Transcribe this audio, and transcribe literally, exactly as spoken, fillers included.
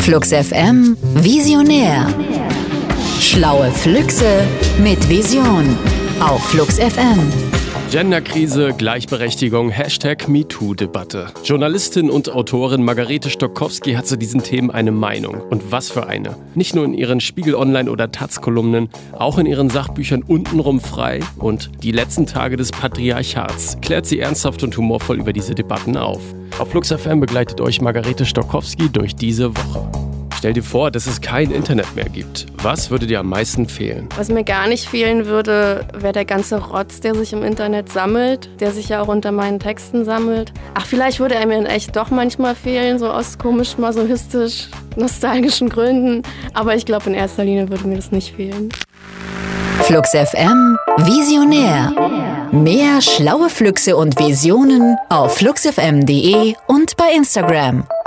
Flux F M Visionär. Schlaue Flüchse mit Vision auf Flux F M. Genderkrise, Gleichberechtigung, Hashtag MeToo-Debatte. Journalistin und Autorin Margarete Stokowski hat zu diesen Themen eine Meinung. Und was für eine. Nicht nur in ihren Spiegel Online- oder Taz-Kolumnen, auch in ihren Sachbüchern Untenrum frei und Die letzten Tage des Patriarchats klärt sie ernsthaft und humorvoll über diese Debatten auf. Auf Flux F M begleitet euch Margarete Stokowski durch diese Woche. Stell dir vor, dass es kein Internet mehr gibt. Was würde dir am meisten fehlen? Was mir gar nicht fehlen würde, wäre der ganze Rotz, der sich im Internet sammelt, der sich ja auch unter meinen Texten sammelt. Ach, vielleicht würde er mir in echt doch manchmal fehlen, so aus komisch, masochistisch, nostalgischen Gründen. Aber ich glaube, in erster Linie würde mir das nicht fehlen. Flux F M Visionär. Mehr schlaue Flüchse und Visionen auf flux f m punkt de und bei Instagram.